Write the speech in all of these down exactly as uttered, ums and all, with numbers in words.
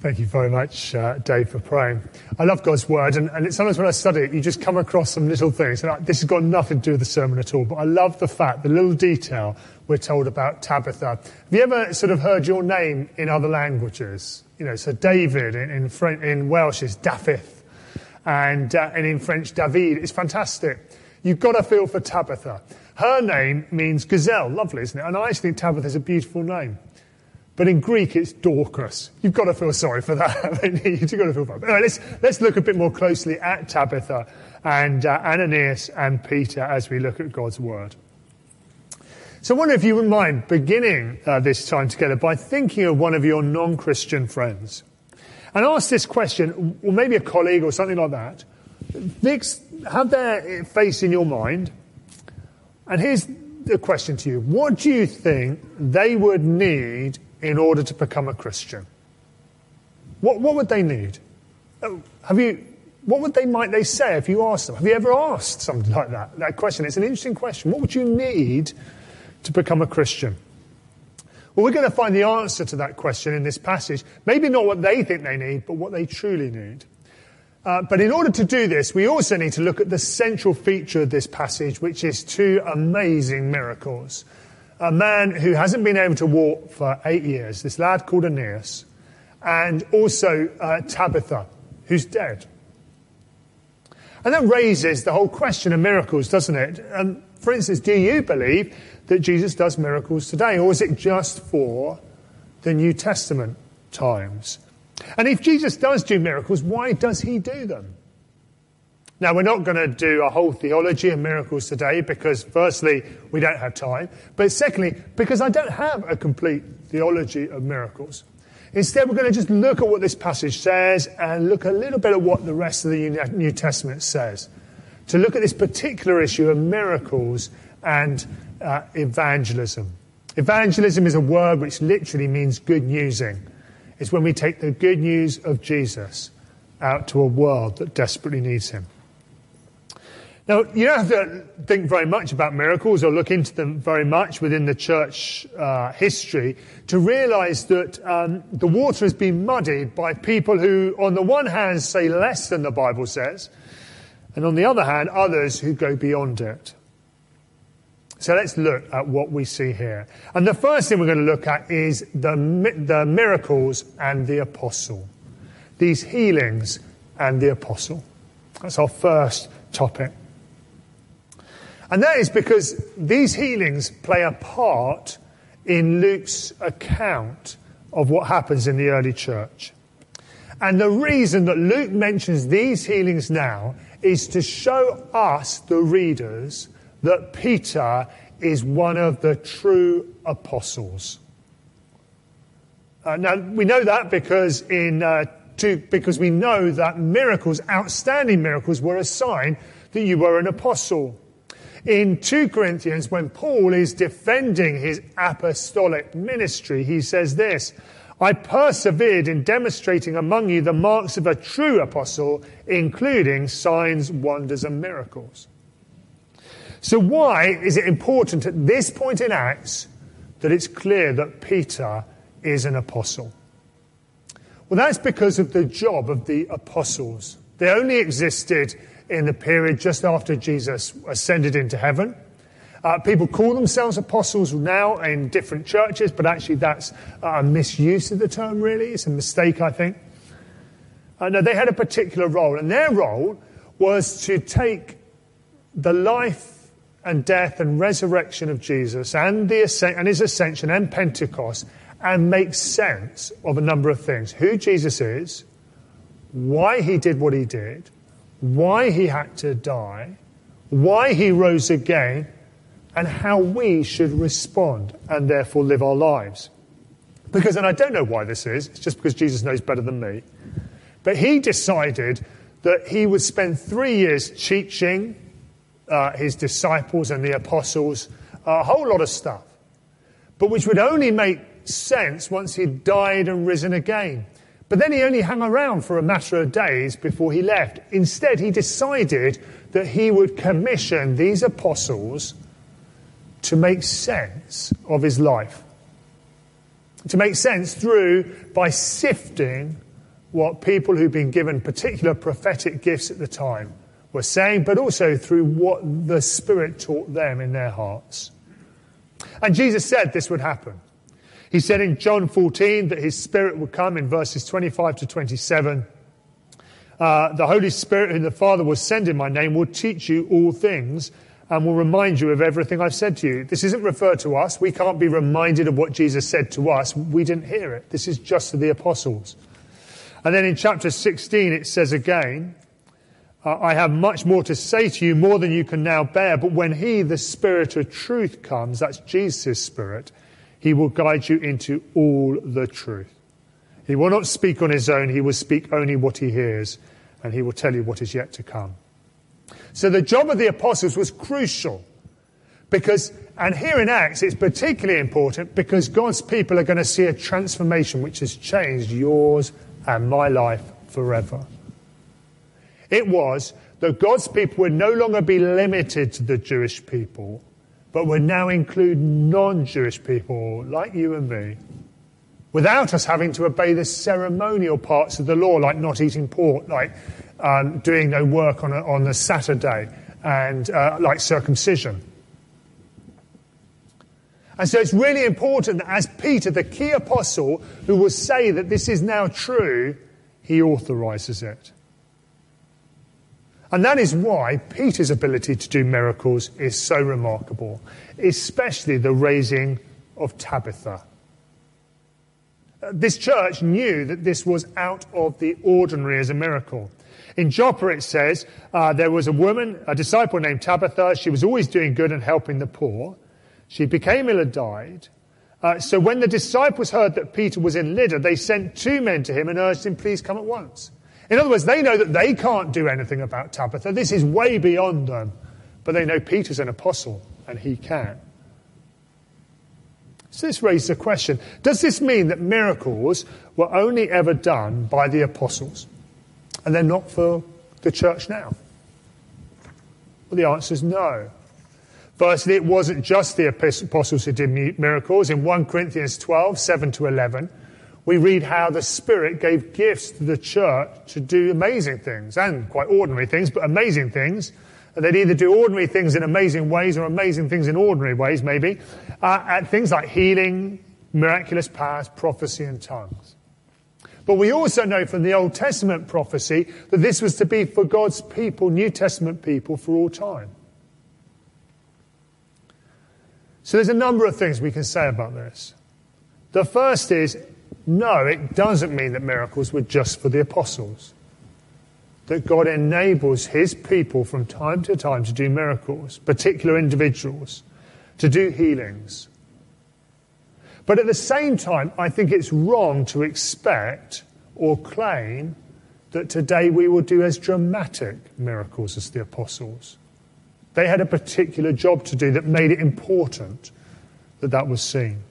Thank you very much, uh, Dave, for praying. I love God's word, and, and it's sometimes when I study it, you just come across some little things. And I, this has got nothing to do with the sermon at all, but I love the fact, the little detail we're told about Tabitha. Have you ever sort of heard your name in other languages? You know, so David in in, French, in Welsh is Dafydd, and uh, and in French, David. It's fantastic. You've got to feel for Tabitha. Her name means gazelle. Lovely, isn't it? And I actually think Tabitha is a beautiful name. But in Greek, it's Dorcas. You've got to feel sorry for that. You've got to feel sorry. Anyway, let's, let's look a bit more closely at Tabitha and uh, Ananias and Peter as we look at God's word. So I wonder if you wouldn't mind beginning uh, this time together by thinking of one of your non-Christian friends. And ask this question, or maybe a colleague or something like that. Fix, have their face in your mind. And here's the question to you. What do you think they would need in order to become a Christian? What what would they need? Have you? What would they might they say if you asked them? Have you ever asked something like that? That question. It's an interesting question. What would you need to become a Christian? Well, we're going to find the answer to that question in this passage. Maybe not what they think they need, but what they truly need. Uh, but in order to do this, we also need to look at the central feature of this passage, which is two amazing miracles. A man who hasn't been able to walk for eight years, this lad called Aeneas, and also uh, Tabitha, who's dead. And that raises the whole question of miracles, doesn't it? And for instance, do you believe that Jesus does miracles today, or is it just for the New Testament times? And if Jesus does do miracles, why does he do them? Now, we're not going to do a whole theology of miracles today because, firstly, we don't have time. But secondly, because I don't have a complete theology of miracles. Instead, we're going to just look at what this passage says and look a little bit at what the rest of the New Testament says. To look at this particular issue of miracles and uh, evangelism. Evangelism is a word which literally means good newsing. It's when we take the good news of Jesus out to a world that desperately needs him. Now, you don't have to think very much about miracles or look into them very much within the church uh, history to realise that um, the water has been muddied by people who, on the one hand, say less than the Bible says, and on the other hand, others who go beyond it. So let's look at what we see here. And the first thing we're going to look at is the, the miracles and the apostle. These healings and the apostle. That's our first topic. And that is because these healings play a part in Luke's account of what happens in the early church. And the reason that Luke mentions these healings now is to show us, the readers, that Peter is one of the true apostles. Uh, now, we know that because in uh, two, because we know that miracles, outstanding miracles, were a sign that you were an apostle. In Second Corinthians, when Paul is defending his apostolic ministry, he says this, I persevered in demonstrating among you the marks of a true apostle, including signs, wonders, and miracles. So why is it important at this point in Acts that it's clear that Peter is an apostle? Well, that's because of the job of the apostles. They only existed in the period just after Jesus ascended into heaven. Uh, people call themselves apostles now in different churches, but actually that's a misuse of the term, really. It's a mistake, I think. Uh, no, they had a particular role, and their role was to take the life and death and resurrection of Jesus and, the asc- and his ascension and Pentecost and make sense of a number of things. Who Jesus is, why he did what he did, why he had to die, why he rose again, and how we should respond and therefore live our lives. Because, and I don't know why this is, it's just because Jesus knows better than me, but he decided that he would spend three years teaching uh, his disciples and the apostles a whole lot of stuff, but which would only make sense once he'd died and risen again. But then he only hung around for a matter of days before he left. Instead, he decided that he would commission these apostles to make sense of his life. To make sense through, by sifting what people who've been given particular prophetic gifts at the time were saying, but also through what the Spirit taught them in their hearts. And Jesus said this would happen. He said in John fourteen that his Spirit would come in verses twenty-five to twenty-seven. Uh, the Holy Spirit whom the Father will send in my name will teach you all things and will remind you of everything I've said to you. This isn't referred to us. We can't be reminded of what Jesus said to us. We didn't hear it. This is just to the apostles. And then in chapter sixteen it says again, uh, I have much more to say to you, more than you can now bear. But when he, the Spirit of truth, comes, that's Jesus' Spirit, he will guide you into all the truth. He will not speak on his own. He will speak only what he hears, and he will tell you what is yet to come. So the job of the apostles was crucial because, and here in Acts, it's particularly important because God's people are going to see a transformation which has changed yours and my life forever. It was that God's people would no longer be limited to the Jewish people, but would now include non-Jewish people like you and me, without us having to obey the ceremonial parts of the law, like not eating pork, like um, doing no work on a, on a Saturday, and uh, like circumcision. And so it's really important that as Peter, the key apostle, who will say that this is now true, he authorises it. And that is why Peter's ability to do miracles is so remarkable, especially the raising of Tabitha. This church knew that this was out of the ordinary as a miracle. In Joppa it says, uh, there was a woman, a disciple named Tabitha. She was always doing good and helping the poor. She became ill and died. Uh, so when the disciples heard that Peter was in Lydda, they sent two men to him and urged him, please come at once. In other words, they know that they can't do anything about Tabitha. This is way beyond them. But they know Peter's an apostle and he can. So this raises a question. Does this mean that miracles were only ever done by the apostles and they're not for the church now? Well, the answer is no. Firstly, it wasn't just the apostles who did miracles. In First Corinthians twelve, seven to eleven, we read how the Spirit gave gifts to the church to do amazing things, and quite ordinary things, but amazing things. And they'd either do ordinary things in amazing ways or amazing things in ordinary ways, maybe. Uh, at things like healing, miraculous powers, prophecy and tongues. But we also know from the Old Testament prophecy that this was to be for God's people, New Testament people, for all time. So there's a number of things we can say about this. The first is, no, it doesn't mean that miracles were just for the apostles. That God enables his people from time to time to do miracles, particular individuals, to do healings. But at the same time, I think it's wrong to expect or claim that today we will do as dramatic miracles as the apostles. They had a particular job to do that made it important that that was seen.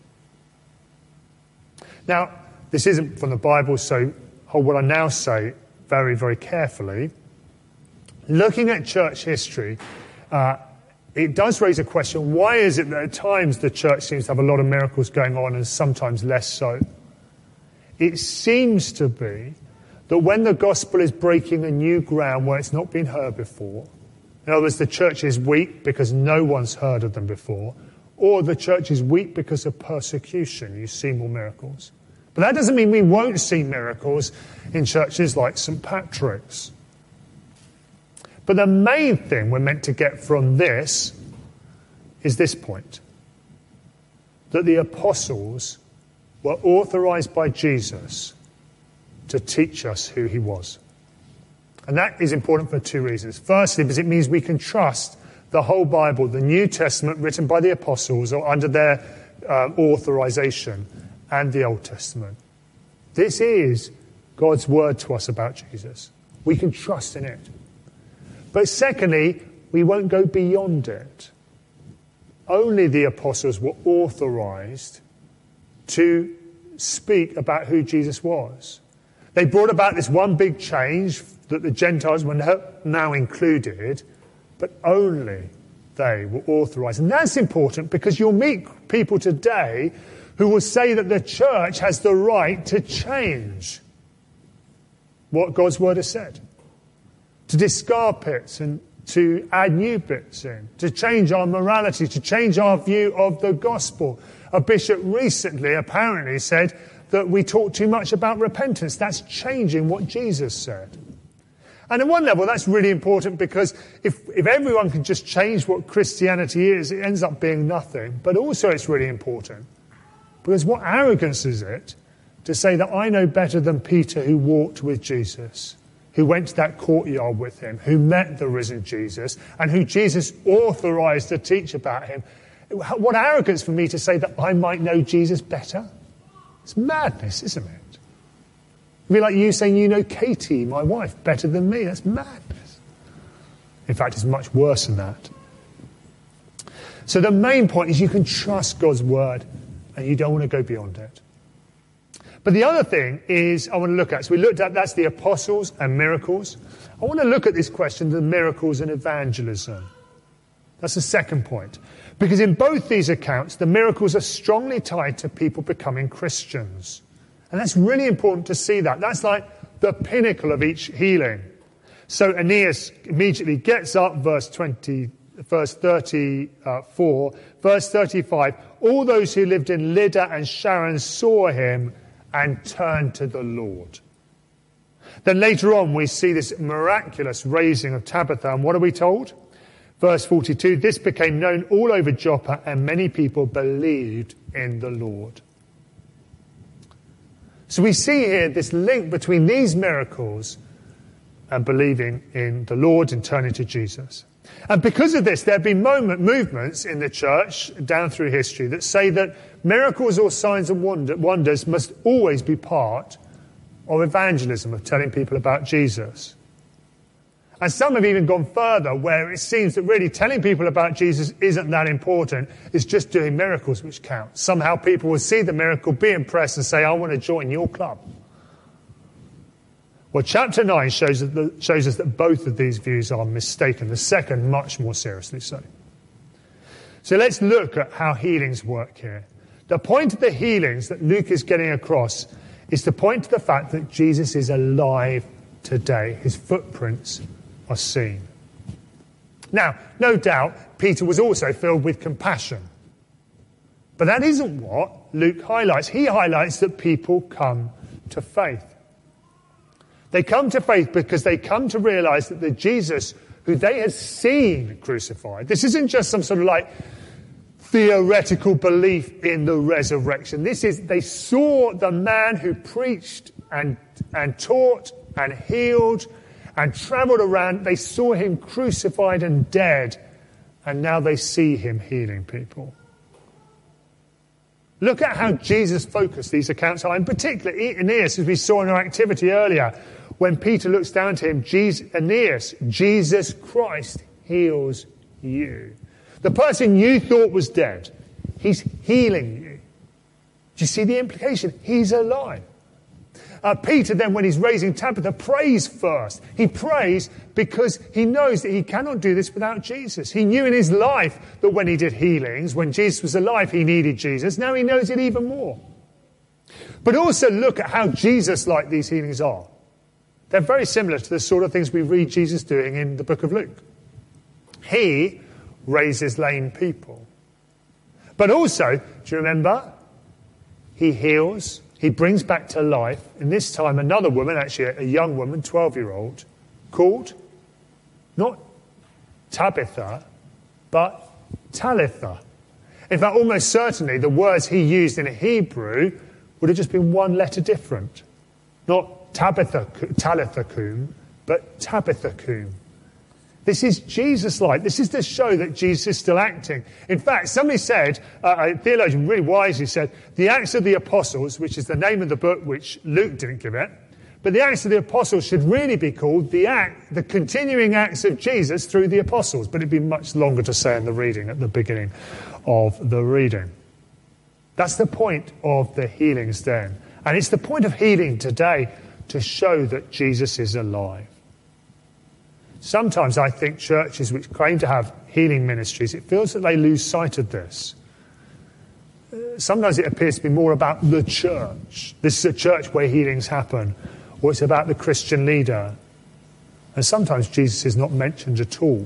Now, this isn't from the Bible, so hold what I now say very, very carefully. Looking at church history, uh, it does raise a question. Why is it that at times the church seems to have a lot of miracles going on and sometimes less so? It seems to be that when the gospel is breaking a new ground where it's not been heard before, in other words, the church is weak because no one's heard of them before, or the church is weak because of persecution, you see more miracles. But that doesn't mean we won't see miracles in churches like Saint Patrick's. But the main thing we're meant to get from this is this point. That the apostles were authorized by Jesus to teach us who he was. And that is important for two reasons. Firstly, because it means we can trust the whole Bible, the New Testament written by the apostles or under their uh, authorization, and the Old Testament. This is God's word to us about Jesus. We can trust in it. But secondly, we won't go beyond it. Only the apostles were authorized to speak about who Jesus was. They brought about this one big change that the Gentiles were now included, but only they were authorized. And that's important because you'll meet people today who will say that the church has the right to change. what God's word has said, to discard bits and to add new bits in, to change our morality, to change our view of the gospel. A bishop recently apparently said that we talk too much about repentance. That's changing what Jesus said. And at one level, that's really important because if, if everyone can just change what Christianity is, it ends up being nothing. But also it's really important because what arrogance is it to say that I know better than Peter, who walked with Jesus, who went to that courtyard with him, who met the risen Jesus, and who Jesus authorized to teach about him. What arrogance for me to say that I might know Jesus better. It's madness, isn't it? It'd be like you saying you know Katie, my wife, better than me. That's madness. In fact, it's much worse than that. So the main point is you can trust God's word and you don't want to go beyond it. But the other thing is I want to look at, so we looked at, that's the apostles and miracles. I want to look at this question, the miracles and evangelism. That's the second point. Because in both these accounts, the miracles are strongly tied to people becoming Christians. And that's really important to see that. That's like the pinnacle of each healing. So Aeneas immediately gets up, verse twenty, verse thirty-four, verse thirty-five. All those who lived in Lydda and Sharon saw him and turned to the Lord. Then later on we see this miraculous raising of Tabitha. And what are we told? Verse forty-two, this became known all over Joppa and many people believed in the Lord. So we see here this link between these miracles and believing in the Lord and turning to Jesus. And because of this, there have been moment, movements in the church down through history that say that miracles or signs and wonder, wonders must always be part of evangelism, of telling people about Jesus. And some have even gone further, where it seems that really telling people about Jesus isn't that important. It's just doing miracles which count. Somehow people will see the miracle, be impressed, and say, I want to join your club. Well, chapter nine shows, that the, shows us that both of these views are mistaken. The second, much more seriously so. So let's look at how healings work here. The point of the healings that Luke is getting across is to point to the fact that Jesus is alive today. His footprints are seen. Now, no doubt, Peter was also filled with compassion. But that isn't what Luke highlights. He highlights that people come to faith. They come to faith because they come to realize that the Jesus who they had seen crucified, this isn't just some sort of like theoretical belief in the resurrection. This is, they saw the man who preached and, and taught and healed and travelled around. They saw him crucified and dead, and now they see him healing people. Look at how Jesus focused these accounts on, in particular Aeneas, as we saw in our activity earlier. When Peter looks down to him, Jesus, Aeneas, Jesus Christ heals you. The person you thought was dead, he's healing you. Do you see the implication? He's alive. Uh, Peter then, when he's raising Tabitha, prays first. He prays because he knows that he cannot do this without Jesus. He knew in his life that when he did healings, when Jesus was alive, he needed Jesus. Now he knows it even more. But also look at how Jesus-like these healings are. They're very similar to the sort of things we read Jesus doing in the book of Luke. He raises lame people. But also, do you remember? He heals. He brings back to life, and this time another woman, actually a young woman, twelve-year-old, called not Tabitha, but Talitha. In fact, almost certainly the words he used in Hebrew would have just been one letter different. Not Tabitha, Talitha cum, but Tabitha cum. This is Jesus-like. This is to show that Jesus is still acting. In fact, somebody said, uh, a theologian really wisely said, the Acts of the Apostles, which is the name of the book which Luke didn't give it, but the Acts of the Apostles should really be called the act, the continuing acts of Jesus through the Apostles. But it'd be much longer to say in the reading at the beginning of the reading. That's the point of the healings then. And it's the point of healing today to show that Jesus is alive. Sometimes I think churches which claim to have healing ministries, it feels that they lose sight of this. Sometimes it appears to be more about the church. This is a church where healings happen. or it's about the Christian leader. And sometimes Jesus is not mentioned at all.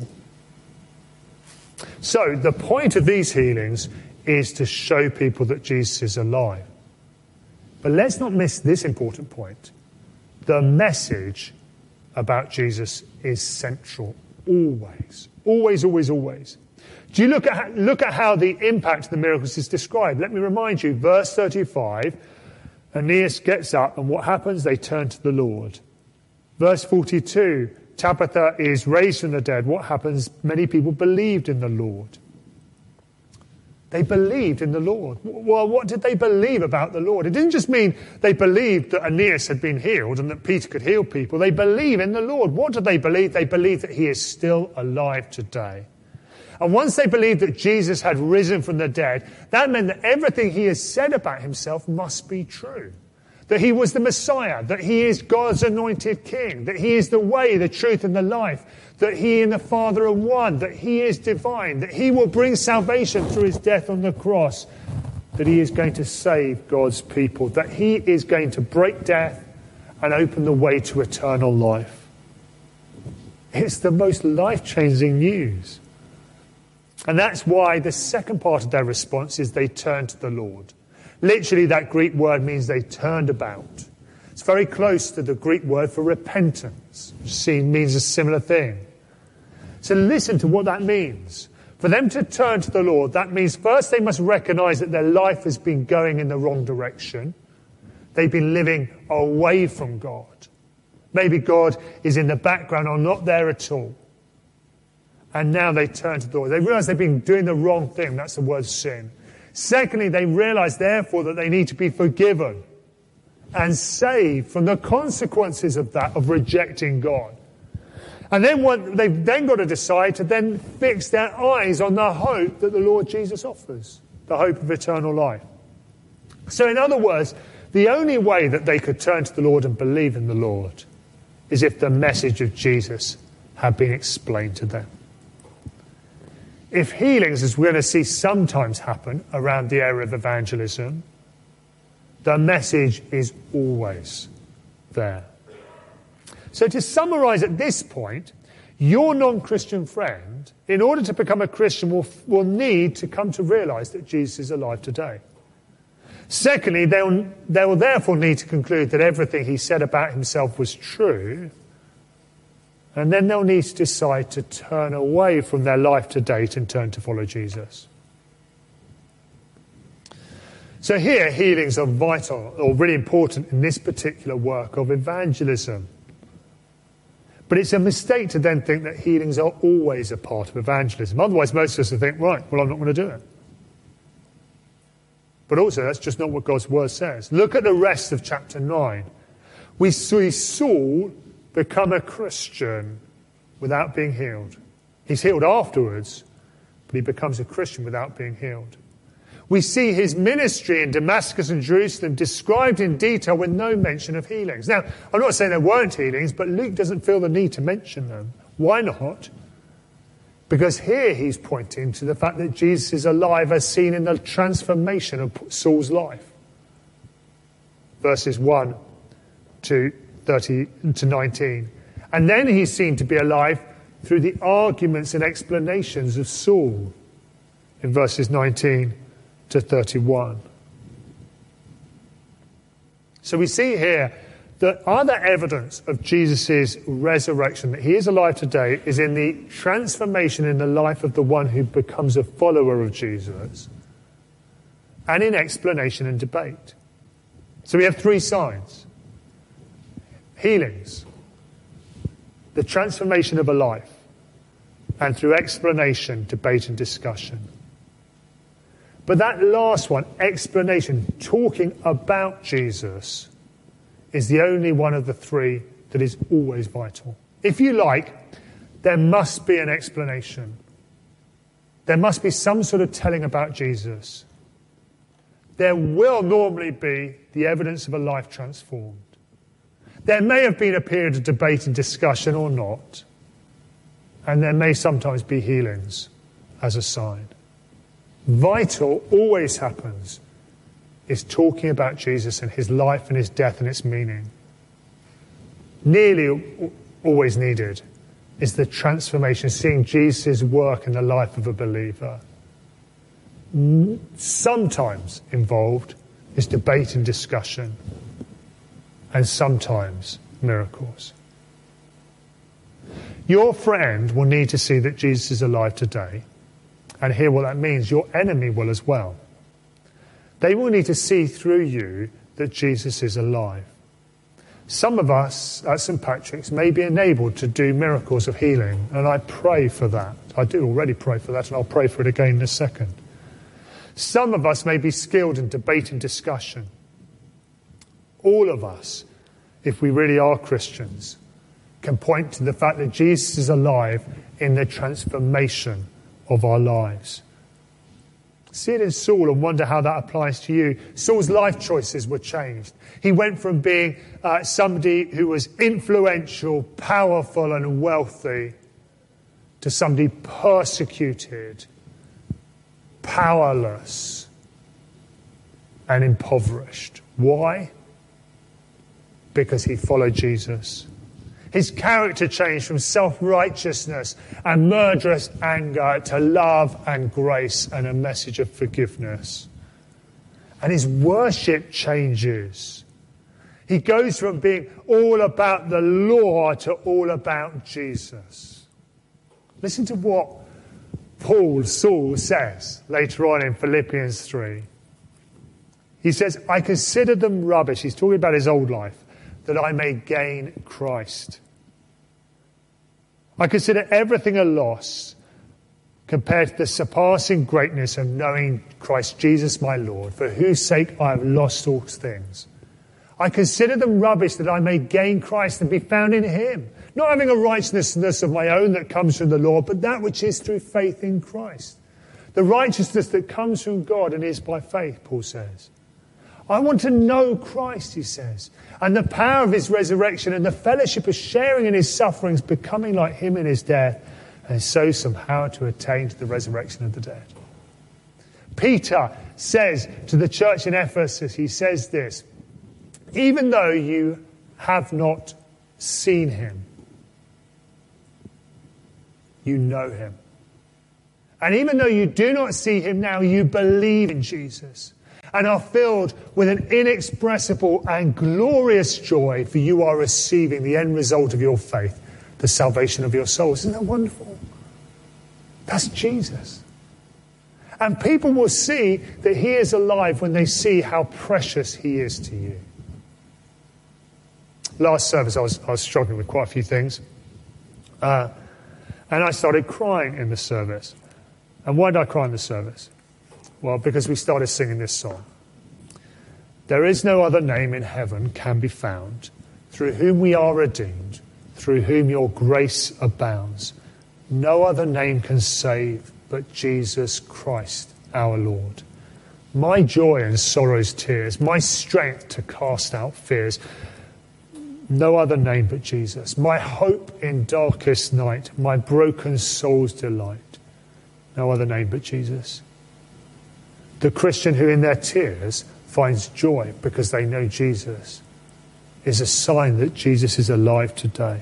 So the point of these healings is to show people that Jesus is alive. But let's not miss this important point. The message about Jesus is central, always. Always, always, always. Do you look at, look at how the impact of the miracles is described? Let me remind you, verse thirty-five, Aeneas gets up, and what happens? They turn to the Lord. Verse forty-two, Tabitha is raised from the dead. What happens? Many people believed in the Lord. They believed in the Lord. Well, what did they believe about the Lord? It didn't just mean they believed that Aeneas had been healed and that Peter could heal people. They believe in the Lord. What did they believe? They believed that he is still alive today. And once they believed that Jesus had risen from the dead, that meant that everything he has said about himself must be true. That he was the Messiah, that he is God's anointed king, that he is the way, the truth and the life, that he and the Father are one, that he is divine, that he will bring salvation through his death on the cross, that he is going to save God's people, that he is going to break death and open the way to eternal life. It's the most life-changing news. And that's why the second part of their response is they turn to the Lord. Literally, that Greek word means they turned about. It's very close to the Greek word for repentance, which means a similar thing. So listen to what that means. For them to turn to the Lord, that means first they must recognize that their life has been going in the wrong direction. They've been living away from God. Maybe God is in the background or not there at all. And now they turn to the Lord. They realize they've been doing the wrong thing. That's the word sin. Secondly, they realize, therefore, that they need to be forgiven and saved from the consequences of that, of rejecting God. And then what they've then got to decide to then fix their eyes on the hope that the Lord Jesus offers, the hope of eternal life. So in other words, the only way that they could turn to the Lord and believe in the Lord is if the message of Jesus had been explained to them. If healings, as we're going to see sometimes happen around the area of evangelism, the message is always there. So to summarize at this point, your non-Christian friend, in order to become a Christian, will, will need to come to realize that Jesus is alive today. Secondly, they'll, they will therefore need to conclude that everything he said about himself was true. And then they'll need to decide to turn away from their life to date and turn to follow Jesus. So here, healings are vital or really important in this particular work of evangelism. But it's a mistake to then think that healings are always a part of evangelism. Otherwise, most of us will think, right, well, I'm not going to do it. But also, that's just not what God's word says. Look at the rest of chapter nine. We see Saul become a Christian without being healed. He's healed afterwards, but he becomes a Christian without being healed. We see his ministry in Damascus and Jerusalem described in detail with no mention of healings. Now, I'm not saying there weren't healings, but Luke doesn't feel the need to mention them. Why not? Because here he's pointing to the fact that Jesus is alive as seen in the transformation of Saul's life. Verses one to thirty to nineteen. And then he's seen to be alive through the arguments and explanations of Saul in verses nineteen to thirty-one. So we see here that other evidence of Jesus' resurrection, that he is alive today, is in the transformation in the life of the one who becomes a follower of Jesus, and in explanation and debate. So we have three signs. Healings, the transformation of a life, and through explanation, debate and discussion. But that last one, explanation, talking about Jesus, is the only one of the three that is always vital. If you like, there must be an explanation. There must be some sort of telling about Jesus. There will normally be the evidence of a life transformed. There may have been a period of debate and discussion or not, and there may sometimes be healings as a sign. Vital always happens is talking about Jesus and his life and his death and its meaning. nearly always needed is the transformation, seeing Jesus' work in the life of a believer. Sometimes involved is debate and discussion, and sometimes miracles. Your friend will need to see that Jesus is alive today and hear what that means. Your enemy will as well. They will need to see through you that Jesus is alive. Some of us at Saint Patrick's may be enabled to do miracles of healing, and I pray for that. I do already pray for that, and I'll pray for it again in a second. Some of us may be skilled in debate and discussion. All of us, if we really are Christians, can point to the fact that Jesus is alive in the transformation of our lives. See it in Saul and wonder how that applies to you. Saul's life choices were changed. He went from being uh, somebody who was influential, powerful and wealthy to somebody persecuted, powerless and impoverished. Why? Because he followed Jesus. His character changed from self-righteousness and murderous anger to love and grace and a message of forgiveness. And his worship changes. He goes from being all about the law to all about Jesus. Listen to what Paul, Saul, says later on in Philippians three. He says, I consider them rubbish. He's talking about his old life, that I may gain Christ. I consider everything a loss compared to the surpassing greatness of knowing Christ Jesus my Lord, for whose sake I have lost all things. I consider them rubbish that I may gain Christ and be found in him, not having a righteousness of my own that comes from the law, but that which is through faith in Christ. The righteousness that comes from God and is by faith, Paul says. I want to know Christ, he says, and the power of his resurrection and the fellowship of sharing in his sufferings, becoming like him in his death, and so somehow to attain to the resurrection of the dead. Peter says to the church in Ephesus, he says this, even though you have not seen him, you know him. And even though you do not see him now, you believe in Jesus and are filled with an inexpressible and glorious joy, for you are receiving the end result of your faith, the salvation of your souls. Isn't that wonderful? That's Jesus. And people will see that he is alive when they see how precious he is to you. Last service, I was, I was struggling with quite a few things. Uh, and I started crying in the service. And why did I cry in the service? Well, because we started singing this song. There is no other name in heaven can be found, through whom we are redeemed, through whom your grace abounds. No other name can save but Jesus Christ our Lord. My joy in sorrow's tears, my strength to cast out fears. No other name but Jesus. My hope in darkest night, my broken soul's delight. No other name but Jesus. The Christian who in their tears finds joy because they know Jesus is a sign that Jesus is alive today.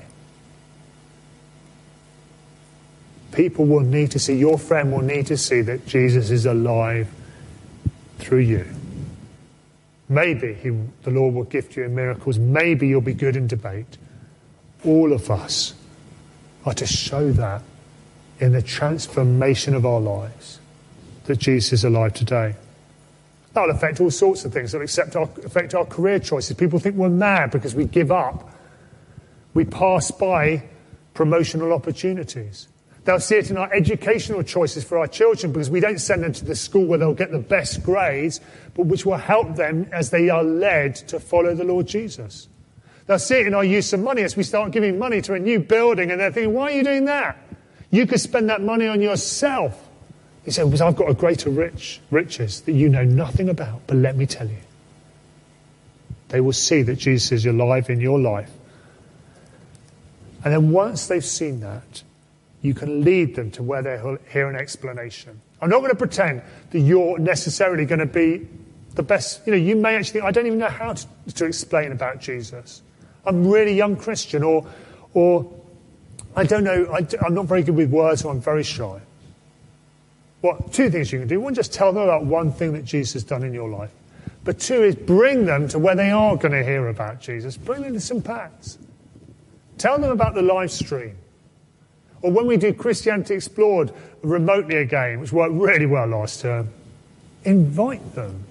People will need to see, your friend will need to see that Jesus is alive through you. Maybe he, the Lord will gift you in miracles. Maybe you'll be good in debate. All of us are to show that in the transformation of our lives, that Jesus is alive today. That will affect all sorts of things. It will affect our, affect our career choices. People think we're mad because we give up. We pass by promotional opportunities. They'll see it in our educational choices for our children because we don't send them to the school where they'll get the best grades, but which will help them as they are led to follow the Lord Jesus. They'll see it in our use of money as we start giving money to a new building and they're thinking, why are you doing that? You could spend that money on yourself. He said, because I've got a greater rich, riches that you know nothing about, but let me tell you. They will see that Jesus is alive in your life. And then once they've seen that, you can lead them to where they'll hear an explanation. I'm not going to pretend that you're necessarily going to be the best. You know, you may actually think, I don't even know how to, to explain about Jesus. I'm really young Christian, or, or I don't know, I, I'm not very good with words, or I'm very shy. Well, two things you can do. One, just tell them about one thing that Jesus has done in your life. But two is bring them to where they are going to hear about Jesus. Bring them to Saint Pat's. Tell them about the live stream. Or when we do Christianity Explored remotely again, which worked really well last term, invite them.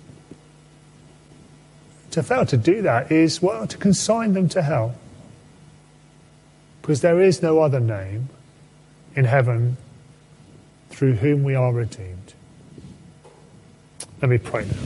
To fail to do that is, well, to consign them to hell. Because there is no other name in heaven through whom we are redeemed. Let me pray now.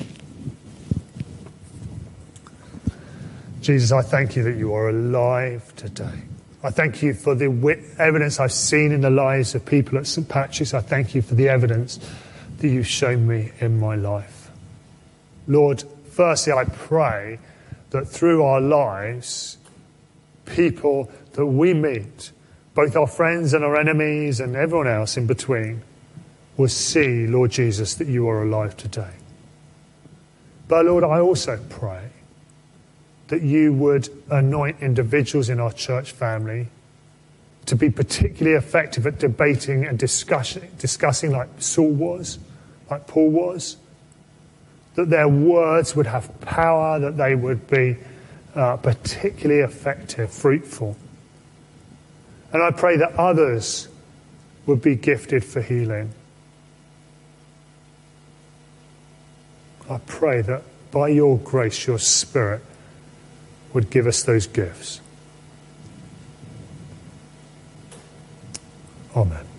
Jesus, I thank you that you are alive today. I thank you for the evidence I've seen in the lives of people at Saint Patrick's. I thank you for the evidence that you've shown me in my life. Lord, firstly, I pray that through our lives, people that we meet, both our friends and our enemies and everyone else in between, will see, Lord Jesus, that you are alive today. But Lord, I also pray that you would anoint individuals in our church family to be particularly effective at debating and discussing, discussing like Saul was, like Paul was, that their words would have power, that they would be uh, particularly effective, fruitful. And I pray that others would be gifted for healing. I pray that by your grace, your Spirit would give us those gifts. Amen.